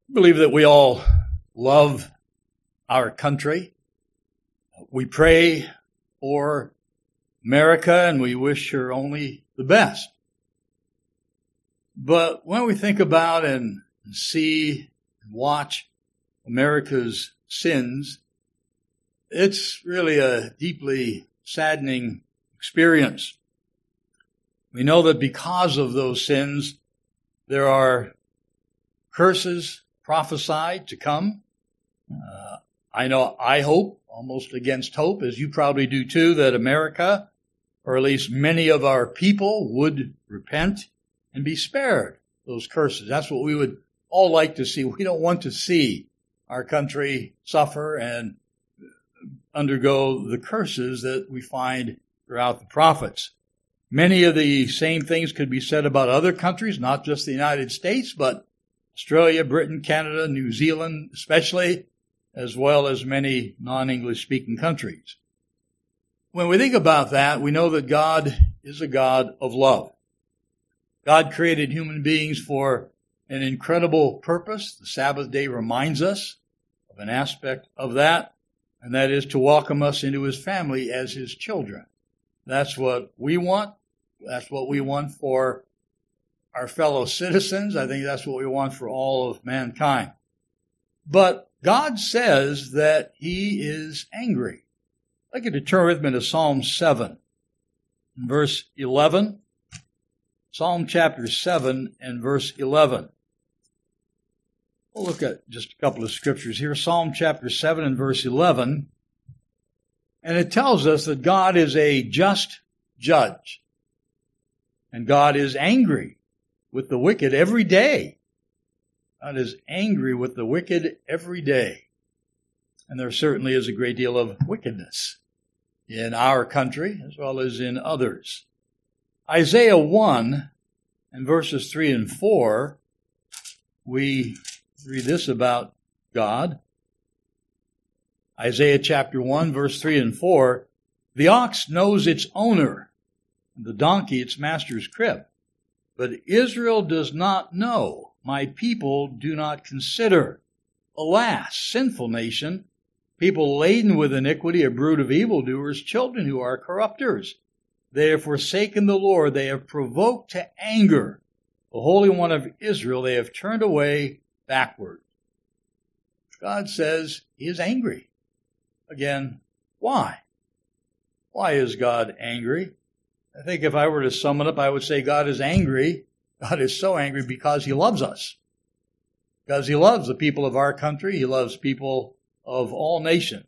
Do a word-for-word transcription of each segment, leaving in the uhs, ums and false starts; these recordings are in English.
I believe that we all love our country. We pray for America and we wish her only the best. But when we think about and see and watch America's sins, it's really a deeply saddening experience. We know that because of those sins, there are curses prophesied to come. Uh, I know, I hope, almost against hope, as you probably do too, that America, or at least many of our people, would repent and be spared those curses. That's what we would all like to see. We don't want to see our country suffer and undergo the curses that we find throughout the prophets. Many of the same things could be said about other countries, not just the United States, but Australia, Britain, Canada, New Zealand especially, as well as many non-English speaking countries. When we think about that, we know that God is a God of love. God created human beings for an incredible purpose. The Sabbath day reminds us of an aspect of that, and that is to welcome us into His family as His children. That's what we want. That's what we want for our fellow citizens. I think that's what we want for all of mankind. But God says that He is angry. I'd like you to turn with me to Psalm seven, verse eleven. Psalm chapter seven and verse eleven. We'll look at just a couple of scriptures here. Psalm chapter seven and verse eleven. And it tells us that God is a just judge. And God is angry with the wicked every day. God is angry with the wicked every day. And there certainly is a great deal of wickedness in our country as well as in others. Isaiah one and verses three and four, we read this about God. Isaiah chapter one, verse three and four, the ox knows its owner, and the donkey its master's crib. But Israel does not know, my people do not consider. Alas, sinful nation, people laden with iniquity, a brood of evildoers, children who are corrupters. They have forsaken the Lord, they have provoked to anger the Holy One of Israel, they have turned away backward. God says He is angry. Again, why? Why is God angry? I think if I were to sum it up, I would say God is angry. God is so angry because He loves us. Because He loves the people of our country. He loves people of all nations.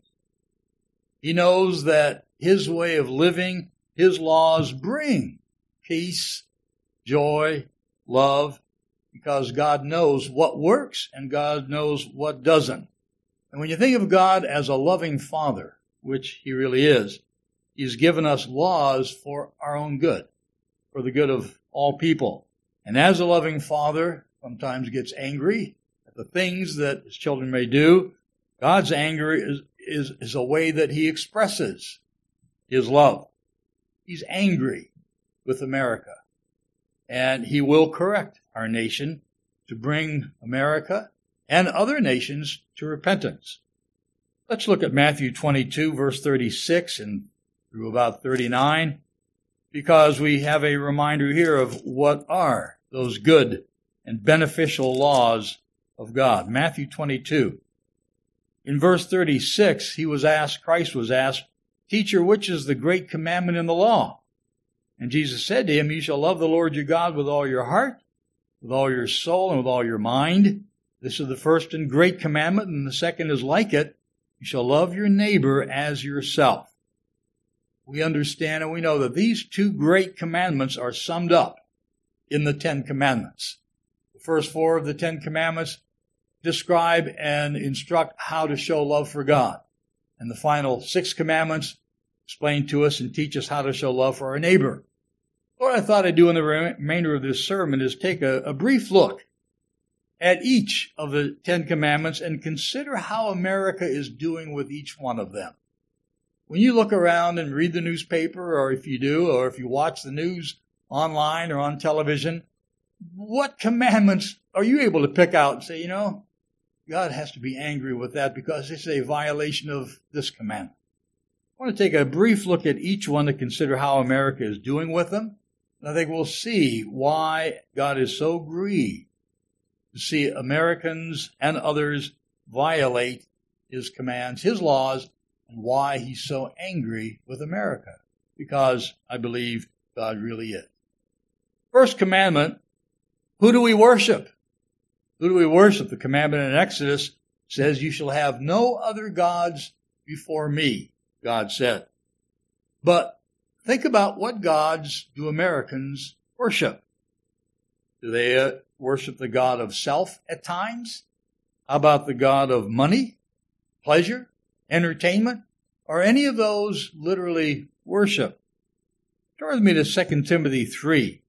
He knows that His way of living, His laws bring peace, joy, love, because God knows what works and God knows what doesn't. And when you think of God as a loving Father, which He really is, He's given us laws for our own good, for the good of all people. And as a loving Father sometimes gets angry at the things that His children may do, God's anger is, is, is a way that He expresses His love. He's angry with America. And He will correct our nation to bring America and other nations to repentance. Let's look at Matthew twenty-two, verse thirty-six and through about thirty-nine, because we have a reminder here of what are those good and beneficial laws of God. Matthew twenty-two. In verse thirty-six, he was asked, Christ was asked, Teacher, which is the great commandment in the law? And Jesus said to him, You shall love the Lord your God with all your heart, with all your soul, and with all your mind. This is the first and great commandment, and the second is like it. You shall love your neighbor as yourself. We understand and we know that these two great commandments are summed up in the Ten Commandments. The first four of the Ten Commandments describe and instruct how to show love for God. And the final six commandments explain to us and teach us how to show love for our neighbor. What I thought I'd do in the remainder of this sermon is take a, a brief look at each of the Ten Commandments and consider how America is doing with each one of them. When you look around and read the newspaper, or if you do, or if you watch the news online or on television, what commandments are you able to pick out and say, you know, God has to be angry with that because it's a violation of this commandment. I want to take a brief look at each one to consider how America is doing with them. And I think we'll see why God is so grieved to see Americans and others violate his commands, his laws, and why he's so angry with America. Because I believe God really is. First commandment, who do we worship? Who do we worship? The commandment in Exodus says, you shall have no other gods before me, God said. But think about what gods do Americans worship? Do they uh, worship the God of self at times? How about the God of money, pleasure, entertainment? Or any of those literally worship? Turn with me to Second Timothy three.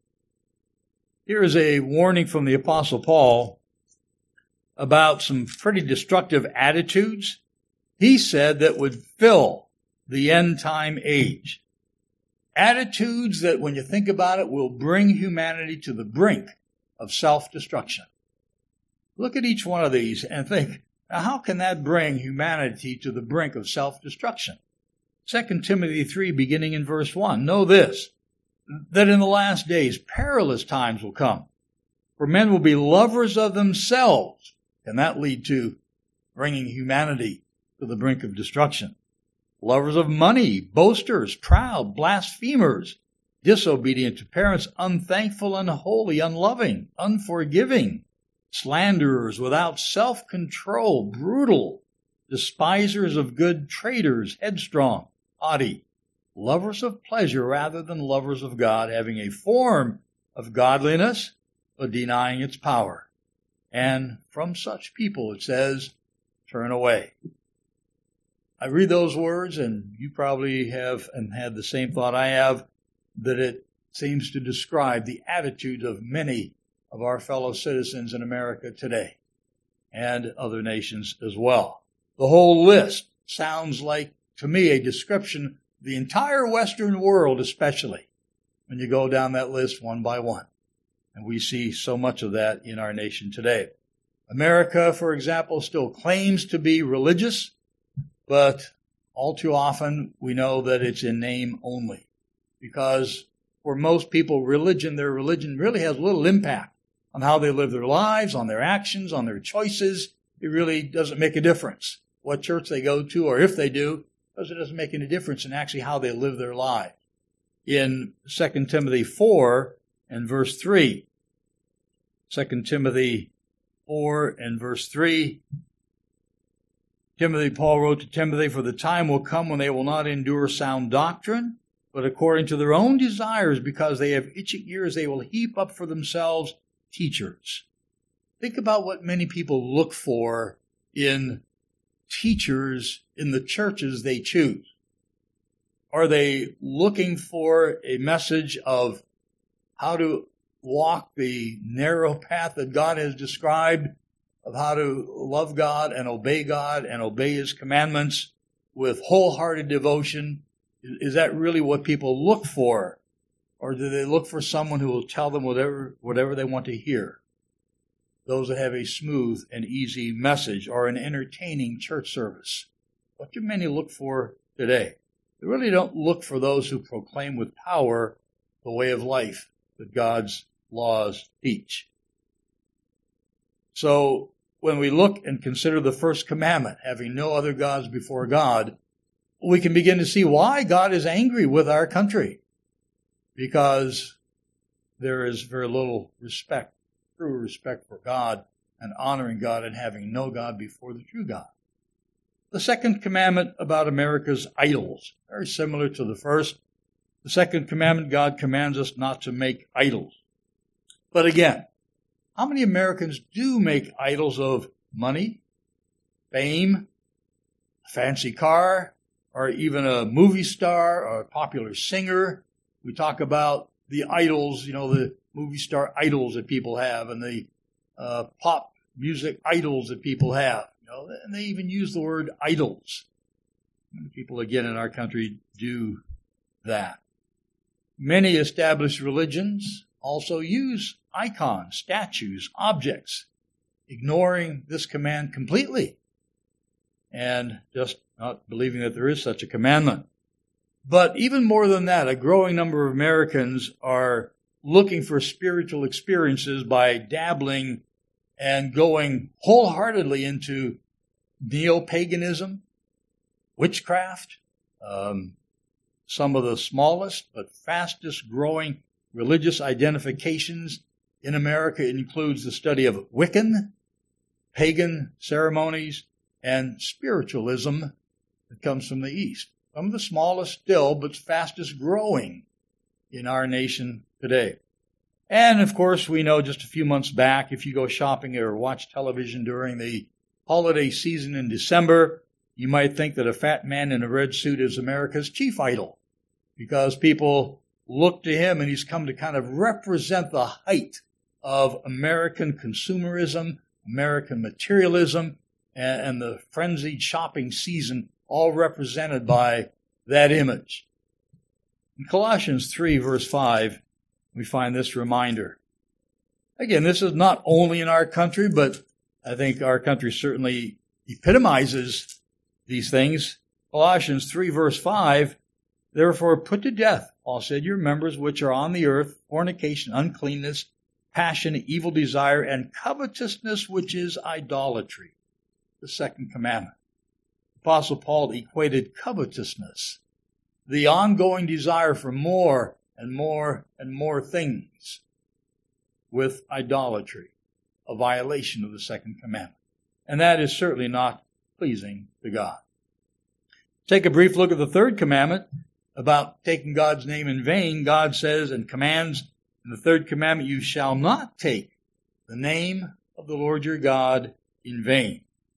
Here is a warning from the Apostle Paul about some pretty destructive attitudes he said that would fill the end time age. Attitudes that, when you think about it, will bring humanity to the brink of self-destruction. Look at each one of these and think, now how can that bring humanity to the brink of self-destruction? Second Timothy three, beginning in verse one, know this, that in the last days perilous times will come, for men will be lovers of themselves. Can that lead to bringing humanity to the brink of destruction? Lovers of money, boasters, proud, blasphemers, disobedient to parents, unthankful, unholy, unloving, unforgiving, slanderers, without self-control, brutal, despisers of good, traitors, headstrong, haughty, lovers of pleasure rather than lovers of God, having a form of godliness, but denying its power. And from such people, it says, turn away. I read those words, and you probably have and had the same thought I have, that it seems to describe the attitude of many of our fellow citizens in America today, and other nations as well. The whole list sounds like, to me, a description of the entire Western world, especially when you go down that list one by one. And we see so much of that in our nation today. America, for example, still claims to be religious, but all too often we know that it's in name only. Because for most people, religion, their religion really has little impact on how they live their lives, on their actions, on their choices. It really doesn't make a difference what church they go to, or if they do, because it doesn't make any difference in actually how they live their lives. In Second Timothy four and verse three, Second Timothy four and verse three, Timothy, Paul wrote to Timothy, for the time will come when they will not endure sound doctrine, but according to their own desires, because they have itching ears, they will heap up for themselves teachers. Think about what many people look for in teachers in the churches they choose. Are they looking for a message of how to walk the narrow path that God has described, of how to love God and obey God and obey his commandments with wholehearted devotion? Is that really what people look for? Or do they look for someone who will tell them whatever, whatever they want to hear? Those that have a smooth and easy message or an entertaining church service. What do many look for today? They really don't look for those who proclaim with power the way of life that God's laws teach. So when we look and consider the first commandment, having no other gods before God, we can begin to see why God is angry with our country. Because there is very little respect, true respect for God and honoring God and having no God before the true God. The second commandment about America's idols, very similar to the first. The second commandment, God commands us not to make idols. But again, how many Americans do make idols of money, fame, a fancy car, or even a movie star or a popular singer? We talk about the idols, you know, the movie star idols that people have, and the uh, pop music idols that people have. You know, and they even use the word idols. Many people, again, in our country do that. Many established religions also use icons, statues, objects ignoring this command completely and just not believing that there is such a commandment. But even more than that, a growing number of Americans are looking for spiritual experiences by dabbling and going wholeheartedly into neo-paganism, witchcraft, um, some of the smallest but fastest growing religious identifications in America includes the study of Wiccan, pagan ceremonies, and spiritualism that comes from the East. Some of the smallest still, but fastest growing in our nation today. And of course, we know just a few months back, if you go shopping or watch television during the holiday season in December, you might think that a fat man in a red suit is America's chief idol, because people look to him and he's come to kind of represent the height of American consumerism, American materialism, and, and the frenzied shopping season, all represented by that image. In Colossians three, verse five, we find this reminder. Again, this is not only in our country, but I think our country certainly epitomizes these things. Colossians three, verse five, therefore put to death, Paul said, your members which are on the earth, fornication, uncleanness, passion, evil desire, and covetousness, which is idolatry. The second commandment. Apostle Paul equated covetousness, the ongoing desire for more and more and more things, with idolatry, a violation of the second commandment. And that is certainly not pleasing to God. Take a brief look at the third commandment about taking God's name in vain. God says and commands in the third commandment, you shall not take the name of the Lord your God in vain.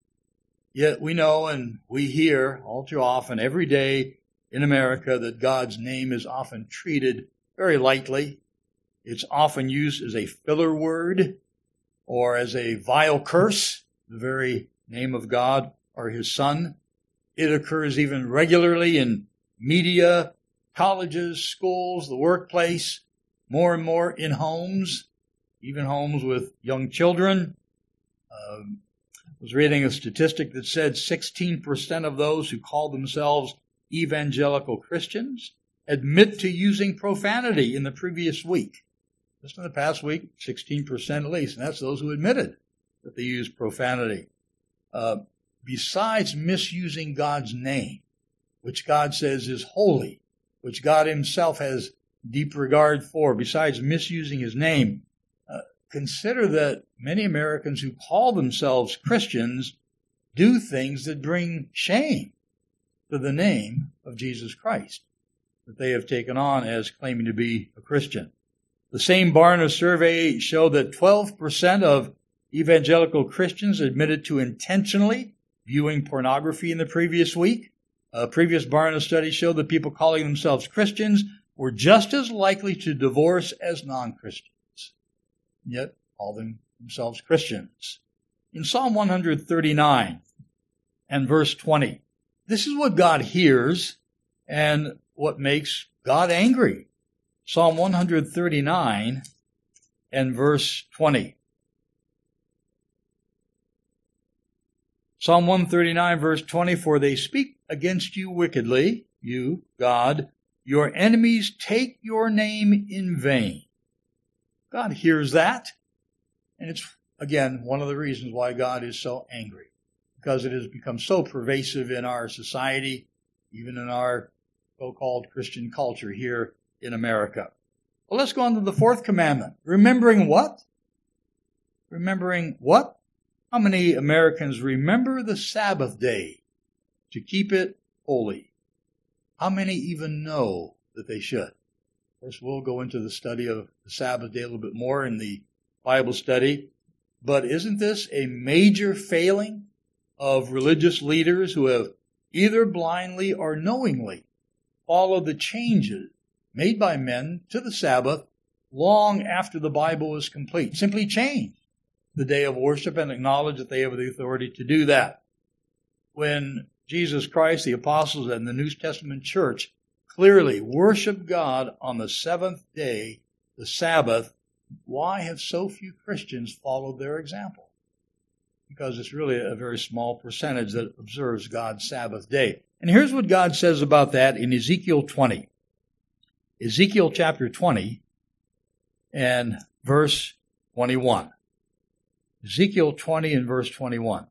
Yet we know and we hear all too often every day in America that God's name is often treated very lightly. It's often used as a filler word or as a vile curse, the very name of God or his Son. It occurs even regularly in media, colleges, schools, the workplace, more and more in homes, even homes with young children. Um, I was reading a statistic that said sixteen percent of those who call themselves evangelical Christians admit to using profanity in the previous week. Just in the past week, sixteen percent at least, and that's those who admitted that they used profanity. Uh, besides misusing God's name, which God says is holy, which God himself has deep regard for, besides misusing his name, uh, consider that many Americans who call themselves Christians do things that bring shame to the name of Jesus Christ that they have taken on as claiming to be a Christian. The same Barna survey showed that twelve percent of evangelical Christians admitted to intentionally viewing pornography in the previous week. A previous Barna study showed that people calling themselves Christians were just as likely to divorce as non-Christians, yet call them themselves Christians. In Psalm one thirty-nine and verse twenty, this is what God hears and what makes God angry. Psalm one thirty-nine and verse twenty. Psalm one thirty-nine verse twenty, for they speak against you wickedly, you, God, your enemies take your name in vain. God hears that. And it's, again, one of the reasons why God is so angry. Because it has become so pervasive in our society, even in our so-called Christian culture here in America. Well, let's go on to the fourth commandment. Remembering what? Remembering what? How many Americans remember the Sabbath day to keep it holy? How many even know that they should? Of course, we'll go into the study of the Sabbath day a little bit more in the Bible study. But isn't this a major failing of religious leaders who have either blindly or knowingly followed the changes made by men to the Sabbath long after the Bible was complete? Simply changed the day of worship and acknowledge that they have the authority to do that. When Jesus Christ, the apostles, and the New Testament church clearly worship God on the seventh day, the Sabbath, why have so few Christians followed their example? because it's really a very small percentage that observes God's Sabbath day. And here's what God says about that in Ezekiel twenty. Ezekiel chapter twenty and verse twenty-one. Ezekiel twenty and verse twenty-one.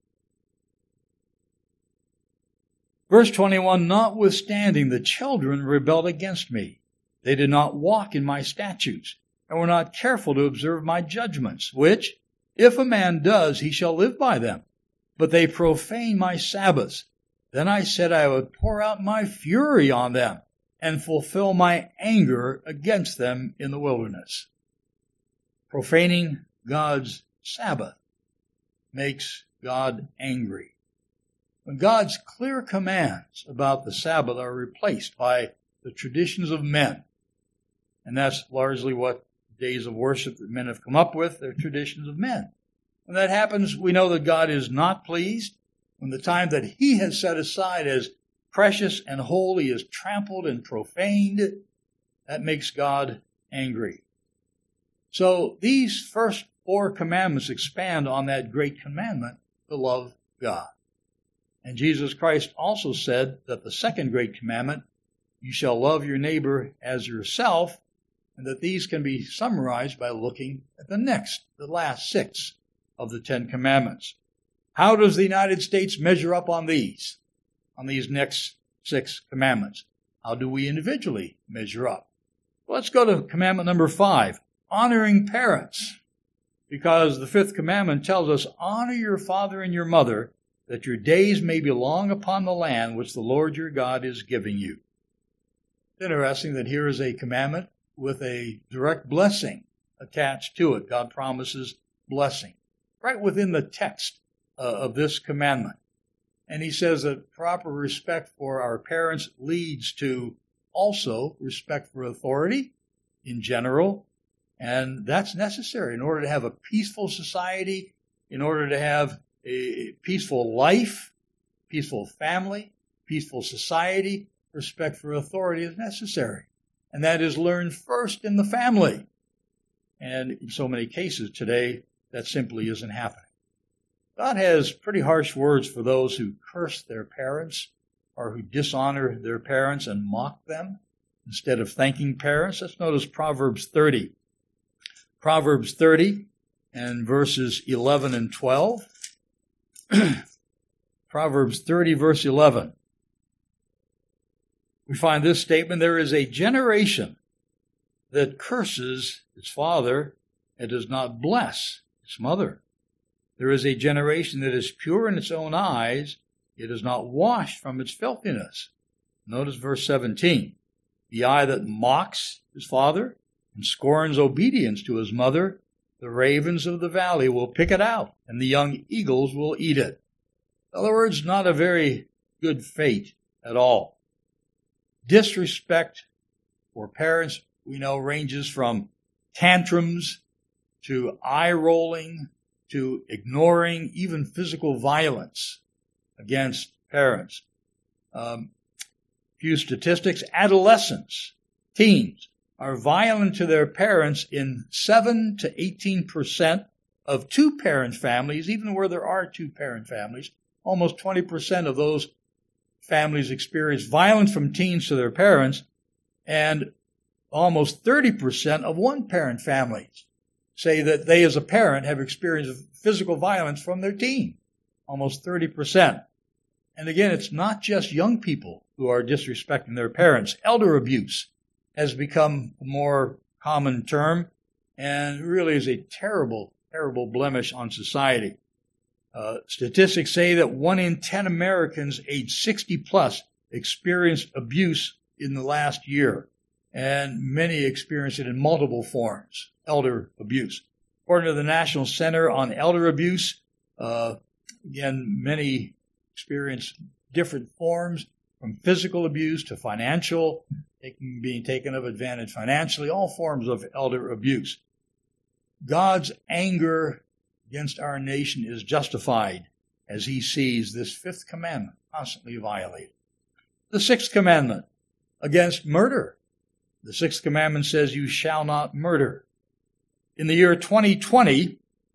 Verse twenty-one, notwithstanding the children rebelled against me. They did not walk in my statutes, and were not careful to observe my judgments, which, if a man does, he shall live by them. But they profane my Sabbaths. Then I said I would pour out my fury on them, and fulfill my anger against them in the wilderness. Profaning God's Sabbath makes God angry. When God's clear commands about the Sabbath are replaced by the traditions of men, and that's largely what days of worship that men have come up with, they're traditions of men. When that happens, we know that God is not pleased. When the time that he has set aside as precious and holy is trampled and profaned, that makes God angry. So these first four commandments expand on that great commandment to love God. And Jesus Christ also said that the second great commandment, you shall love your neighbor as yourself, and that these can be summarized by looking at the next, the last six of the Ten Commandments. How does the United States measure up on these, on these next six commandments? How do we individually measure up? Well, let's go to commandment number five, honoring parents. Because the fifth commandment tells us, honor your father and your mother, that your days may be long upon the land which the Lord your God is giving you. It's interesting that here is a commandment with a direct blessing attached to it. God promises blessing right within the text uh, of this commandment. And he says that proper respect for our parents leads to also respect for authority in general. And that's necessary in order to have a peaceful society, in order to have a peaceful life, peaceful family, peaceful society. Respect for authority is necessary. And that is learned first in the family. And in so many cases today, that simply isn't happening. God has pretty harsh words for those who curse their parents or who dishonor their parents and mock them instead of thanking parents. Let's notice Proverbs thirty. Proverbs thirty and verses eleven and twelve. Proverbs thirty, verse eleven. We find this statement, there is a generation that curses its father and does not bless its mother. There is a generation that is pure in its own eyes, it is not washed from its filthiness. Notice verse seventeen. The eye that mocks his father and scorns obedience to his mother, the ravens of the valley will pick it out, and the young eagles will eat it. In other words, not a very good fate at all. Disrespect for parents, we know, ranges from tantrums to eye-rolling to ignoring, even physical violence against parents. Um, few statistics, adolescents, teens, are violent to their parents in seven to eighteen percent of two-parent families, even where there are two-parent families. Almost twenty percent of those families experience violence from teens to their parents, and almost thirty percent of one-parent families say that they as a parent have experienced physical violence from their teen. Almost thirty percent. And again, it's not just young people who are disrespecting their parents. Elder abuse has become a more common term and really is a terrible, terrible blemish on society. Uh, statistics say that one in ten Americans age sixty plus experienced abuse in the last year, and many experience it in multiple forms, elder abuse. According to the National Center on Elder Abuse, uh, again, many experience different forms, from physical abuse to financial, taking, being taken of advantage financially, all forms of elder abuse. God's anger against our nation is justified as he sees this fifth commandment constantly violated. The sixth commandment, against murder. The sixth commandment says, you shall not murder. In the year twenty twenty,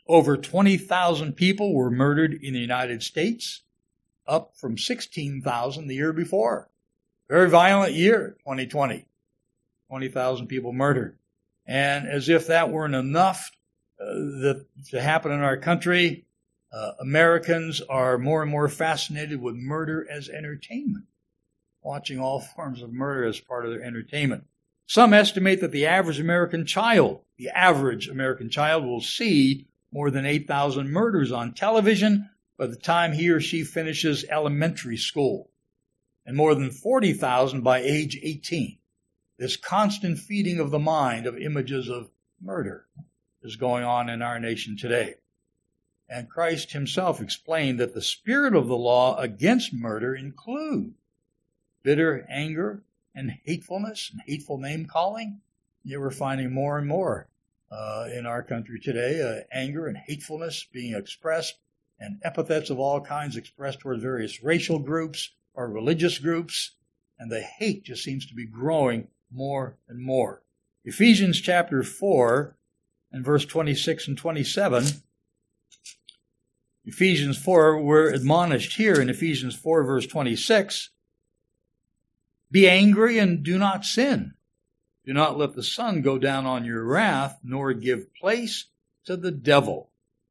Over twenty thousand people were murdered in the United States, up from sixteen thousand the year before. Very violent year, twenty twenty. twenty thousand people murdered. And as if that weren't enough uh, that, to happen in our country, uh, Americans are more and more fascinated with murder as entertainment, watching all forms of murder as part of their entertainment. Some estimate that the average American child, the average American child will see more than eight thousand murders on television by the time he or she finishes elementary school, and more than forty thousand by age eighteen. This constant feeding of the mind of images of murder is going on in our nation today. And Christ himself explained that the spirit of the law against murder includes bitter anger and hatefulness and hateful name-calling. Yet we're finding more and more uh, in our country today, uh, anger and hatefulness being expressed, and epithets of all kinds expressed toward various racial groups or religious groups, and the hate just seems to be growing more and more. Ephesians chapter four and verse twenty-six and twenty-seven. Ephesians four, we're admonished here in Ephesians four verse twenty-six, be angry and do not sin. Do not let the sun go down on your wrath, nor give place to the devil.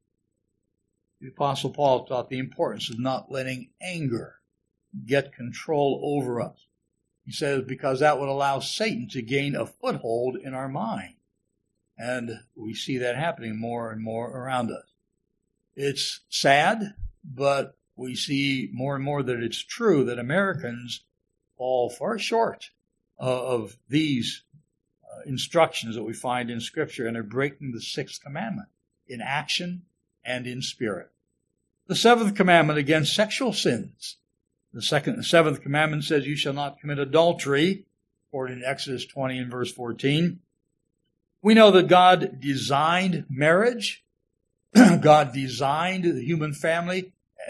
The Apostle Paul taught the importance of not letting anger get control over us. He says because that would allow Satan to gain a foothold in our mind. And we see that happening more and more around us. It's sad, but we see more and more that it's true that Americans fall far short of these uh, instructions that we find in Scripture, and are breaking the sixth commandment in action and in spirit. The seventh commandment against sexual sins. The second, the seventh commandment says, you shall not commit adultery, according to Exodus twenty and verse fourteen. We know that God designed marriage. God designed the human family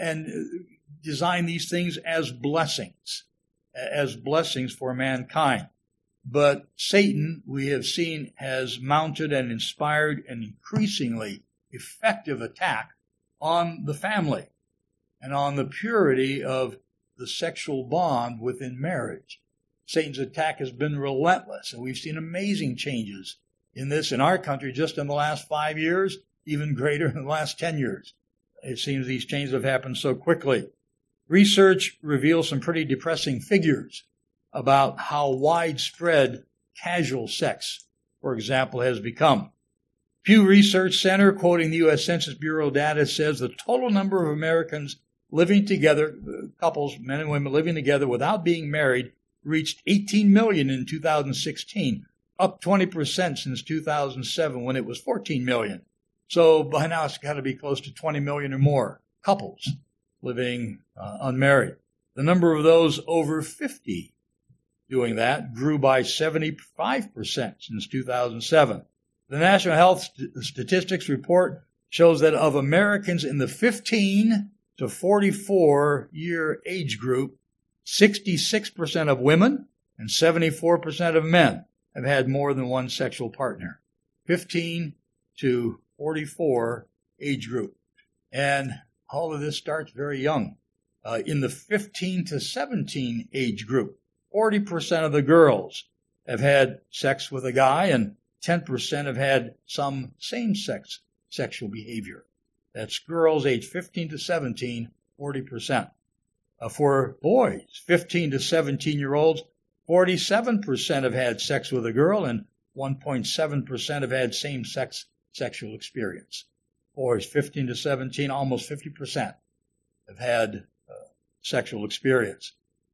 and designed these things as blessings, as blessings for mankind. But Satan, we have seen, has mounted and inspired an increasingly effective attack on the family and on the purity of the sexual bond within marriage. Satan's attack has been relentless, and we've seen amazing changes in this in our country just in the last five years, even greater in the last ten years. It seems these changes have happened so quickly. Research reveals some pretty depressing figures about how widespread casual sex, for example, has become. Pew Research Center, quoting the U S Census Bureau data, says the total number of Americans living together, couples, men and women living together without being married, reached eighteen million in two thousand sixteen, up twenty percent since two thousand seven when it was fourteen million. So by now it's got to be close to twenty million or more couples living uh, unmarried. The number of those over fifty doing that grew by seventy-five percent since two thousand seven. The National Health St- Statistics Report shows that of Americans in the fifteen to forty-four year age group, sixty-six percent of women and seventy-four percent of men have had more than one sexual partner. fifteen to forty-four age group. And all of this starts very young. Uh, in the fifteen to seventeen age group, forty percent of the girls have had sex with a guy, and ten percent have had some same-sex sexual behavior. That's girls aged fifteen to seventeen, forty percent. Uh, for boys, fifteen to seventeen-year-olds, forty-seven percent have had sex with a girl, and one point seven percent have had same-sex sexual experience. Boys, fifteen to seventeen, almost fifty percent have had uh, sexual experience.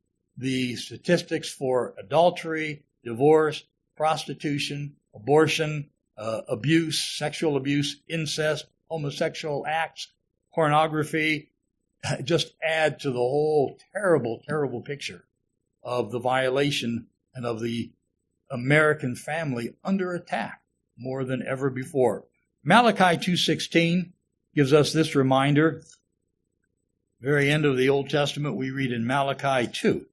The statistics for adultery, divorce, prostitution, abortion, uh, abuse, sexual abuse, incest, homosexual acts, pornography, just add to the whole terrible, terrible picture of the violation and of the American family under attack more than ever before. Malachi two sixteen gives us this reminder. Very end of the Old Testament, we read in Malachi two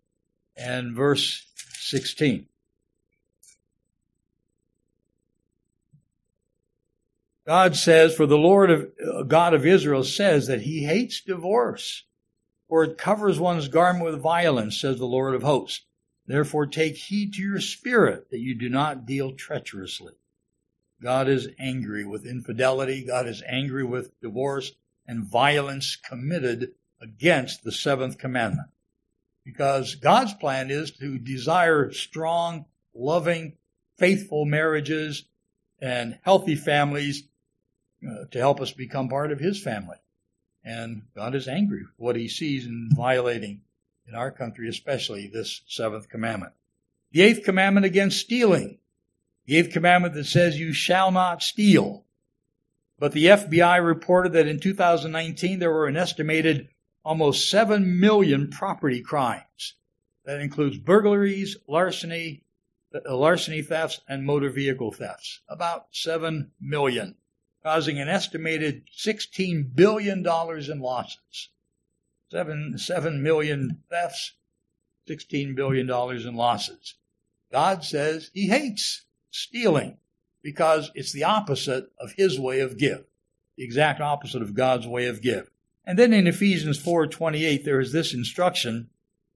and verse sixteen. God says, for the Lord of uh, God of Israel says that he hates divorce, for it covers one's garment with violence, says the Lord of hosts. Therefore take heed to your spirit that you do not deal treacherously. God is angry with infidelity. God is angry with divorce and violence committed against the seventh commandment. Because God's plan is to desire strong, loving, faithful marriages and healthy families uh, to help us become part of his family. And God is angry with what he sees in violating, in our country especially, this seventh commandment. The eighth commandment against stealing. The eighth commandment that says you shall not steal. But the F B I reported that in two thousand nineteen there were an estimated almost seven million property crimes. That includes burglaries, larceny, larceny thefts, and motor vehicle thefts. About seven million, causing an estimated sixteen billion dollars in losses. Seven, seven million thefts, sixteen billion dollars in losses. God says he hates stealing because it's the opposite of his way of give, the exact opposite of God's way of give. And then in Ephesians four twenty-eight, there is this instruction,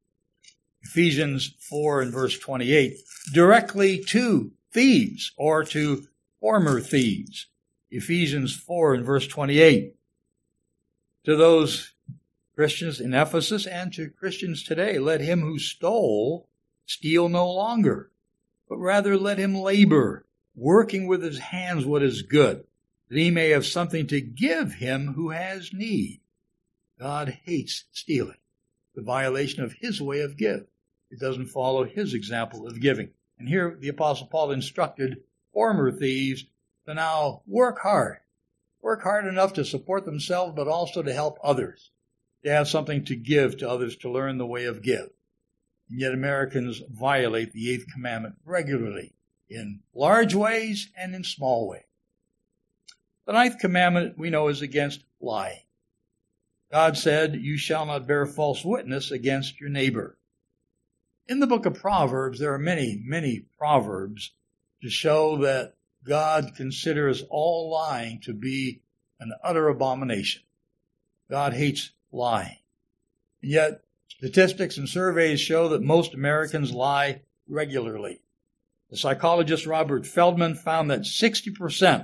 Ephesians four and verse twenty-eight, directly to thieves or to former thieves. Ephesians four and verse twenty-eight, to those Christians in Ephesus and to Christians today, let him who stole steal no longer, but rather let him labor, working with his hands what is good, that he may have something to give him who has need. God hates stealing, the violation of his way of give. It doesn't follow his example of giving. And here the Apostle Paul instructed former thieves to now work hard. Work hard enough to support themselves, but also to help others, to have something to give to others, to learn the way of give. And yet Americans violate the eighth commandment regularly, in large ways and in small ways. The ninth commandment we know is against lying. God said, you shall not bear false witness against your neighbor. In the book of Proverbs, there are many, many proverbs to show that God considers all lying to be an utter abomination. God hates lying. And yet, statistics and surveys show that most Americans lie regularly. The psychologist Robert Feldman found that sixty percent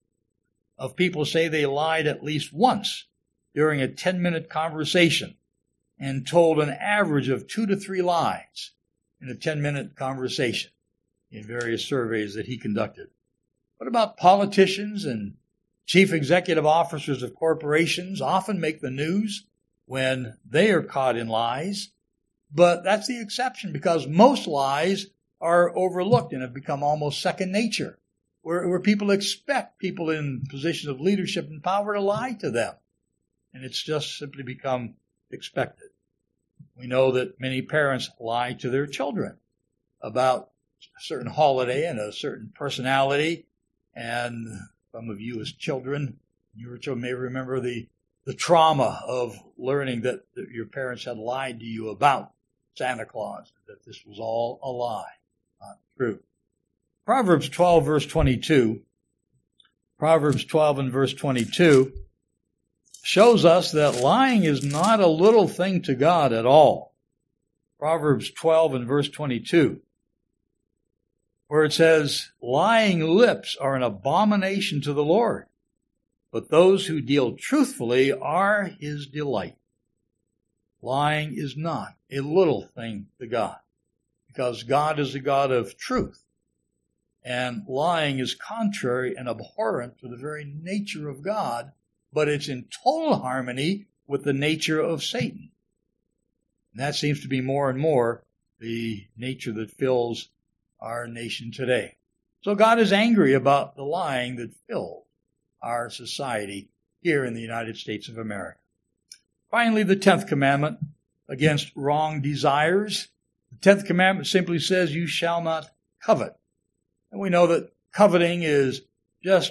of people say they lied at least once during a ten-minute conversation and told an average of two to three lies in a ten-minute conversation in various surveys that he conducted. What about politicians and chief executive officers of corporations? Often make the news when they are caught in lies, but that's the exception because most lies are overlooked and have become almost second nature, where, where people expect people in positions of leadership and power to lie to them. And it's just simply become expected. We know that many parents lie to their children about a certain holiday and a certain personality. And some of you as children, your children may remember the, the trauma of learning that, that your parents had lied to you about Santa Claus, that this was all a lie, not true. Proverbs twelve, verse twenty-two, Proverbs twelve and verse twenty-two shows us that lying is not a little thing to God at all. Proverbs twelve and verse twenty-two, where it says, lying lips are an abomination to the Lord, but those who deal truthfully are his delight. Lying is not a little thing to God, because God is a God of truth. And lying is contrary and abhorrent to the very nature of God, but it's in total harmony with the nature of Satan. And that seems to be more and more the nature that fills our nation today. So God is angry about the lying that fills our society here in the United States of America. Finally, the tenth commandment against wrong desires. The tenth commandment simply says, you shall not covet. And we know that coveting is just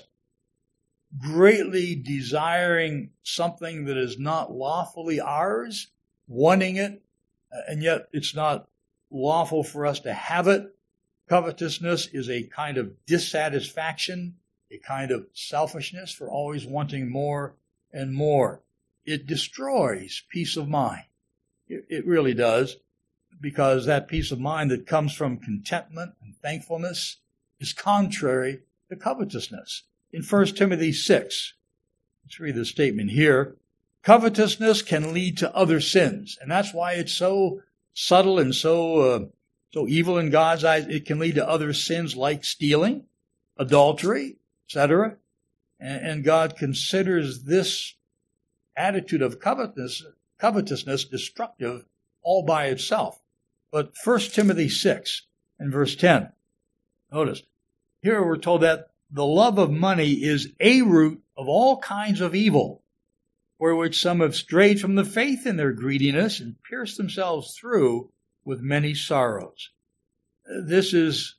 greatly desiring something that is not lawfully ours, wanting it, and yet it's not lawful for us to have it. Covetousness is a kind of dissatisfaction, a kind of selfishness for always wanting more and more. It destroys peace of mind. It, it really does, because that peace of mind that comes from contentment and thankfulness is contrary to covetousness. In First Timothy six, let's read the statement here. Covetousness can lead to other sins, and that's why it's so subtle and so uh, so evil in God's eyes. It can lead to other sins like stealing, adultery, et cetera. And, and God considers this attitude of covetousness, covetousness destructive all by itself. But First Timothy six and verse ten, notice, here we're told that the love of money is a root of all kinds of evil, for which some have strayed from the faith in their greediness and pierced themselves through with many sorrows. This is,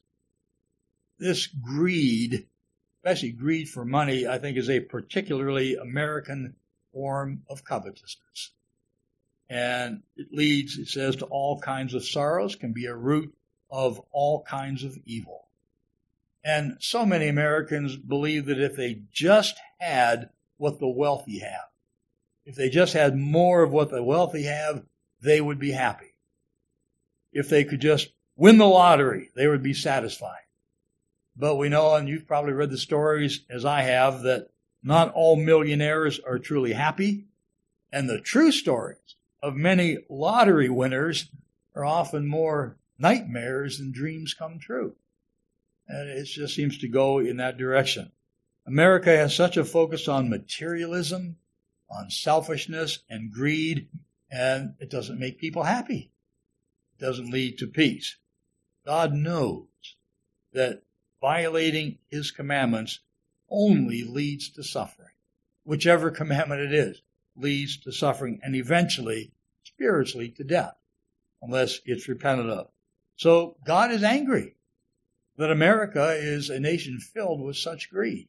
this greed, especially greed for money, I think is a particularly American form of covetousness. And it leads, it says, to all kinds of sorrows, can be a root of all kinds of evil. And so many Americans believe that if they just had what the wealthy have, if they just had more of what the wealthy have, they would be happy. If they could just win the lottery, they would be satisfied. But we know, and you've probably read the stories as I have, that not all millionaires are truly happy. And the true stories of many lottery winners are often more nightmares than dreams come true. And it just seems to go in that direction. America has such a focus on materialism, on selfishness and greed, and it doesn't make people happy. It doesn't lead to peace. God knows that violating his commandments only leads to suffering. Whichever commandment it is leads to suffering and eventually, spiritually, to death, unless it's repented of. So God is angry that America is a nation filled with such greed.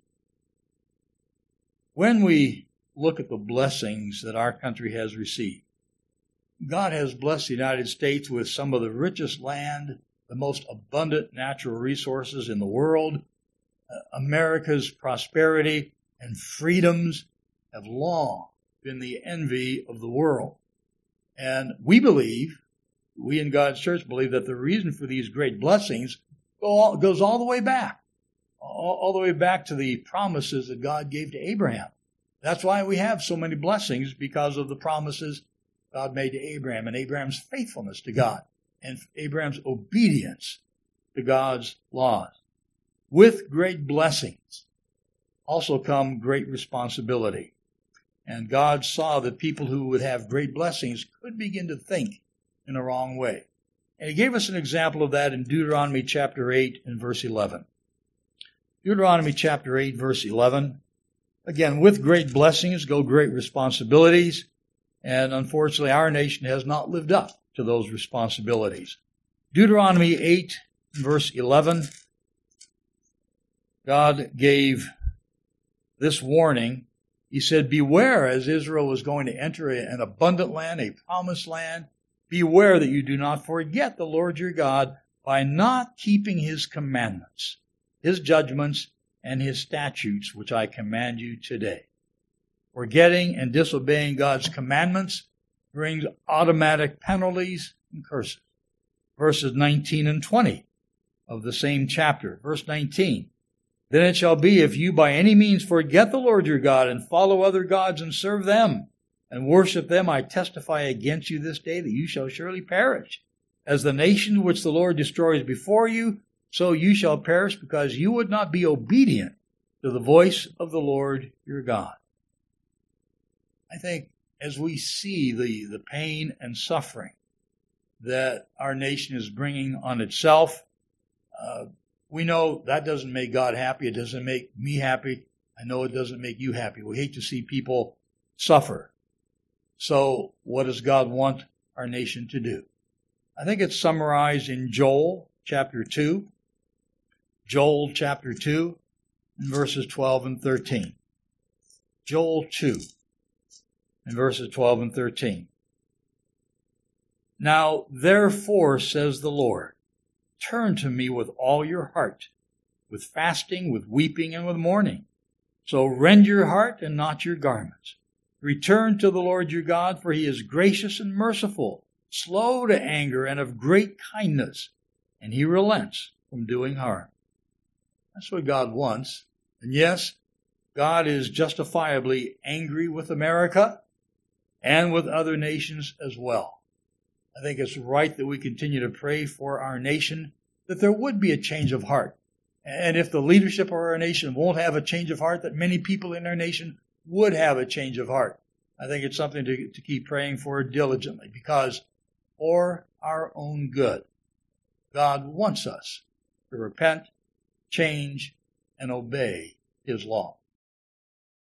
When we look at the blessings that our country has received, God has blessed the United States with some of the richest land, the most abundant natural resources in the world. Uh, America's prosperity and freedoms have long been the envy of the world. And we believe, we in God's church believe, that the reason for these great blessings go all, goes all the way back, all, all the way back to the promises that God gave to Abraham. That's why we have so many blessings, because of the promises God made to Abraham and Abraham's faithfulness to God and Abraham's obedience to God's laws. With great blessings also come great responsibility. And God saw that people who would have great blessings could begin to think in a wrong way. And he gave us an example of that in Deuteronomy chapter eight and verse eleven. Deuteronomy chapter eight, verse eleven. Again, with great blessings go great responsibilities. And unfortunately, our nation has not lived up to those responsibilities. Deuteronomy eight, verse eleven. God gave this warning. He said, beware, as Israel was going to enter an abundant land, a promised land, beware that you do not forget the Lord your God by not keeping his commandments, his judgments, and his statutes, which I command you today. Forgetting and disobeying God's commandments brings automatic penalties and curses. Verses nineteen and twenty of the same chapter. Verse nineteen. Then it shall be, if you by any means forget the Lord your God and follow other gods and serve them and worship them, I testify against you this day that you shall surely perish. As the nation which the Lord destroys before you, so you shall perish, because you would not be obedient to the voice of the Lord your God. I think as we see the, the pain and suffering that our nation is bringing on itself, uh, we know that doesn't make God happy. It doesn't make me happy. I know it doesn't make you happy. We hate to see people suffer. So what does God want our nation to do? I think it's summarized in Joel chapter two. Joel chapter two, verses twelve and thirteen. Joel two, and verses twelve and thirteen. Now, therefore, says the Lord, turn to me with all your heart, with fasting, with weeping, and with mourning. So rend your heart and not your garments. Return to the Lord your God, for he is gracious and merciful, slow to anger, and of great kindness, and he relents from doing harm. That's what God wants. And yes, God is justifiably angry with America and with other nations as well. I think it's right that we continue to pray for our nation, that there would be a change of heart. And if the leadership of our nation won't have a change of heart, that many people in our nation would have a change of heart. I think it's something to, to keep praying for diligently, because for our own good, God wants us to repent, change, and obey his law.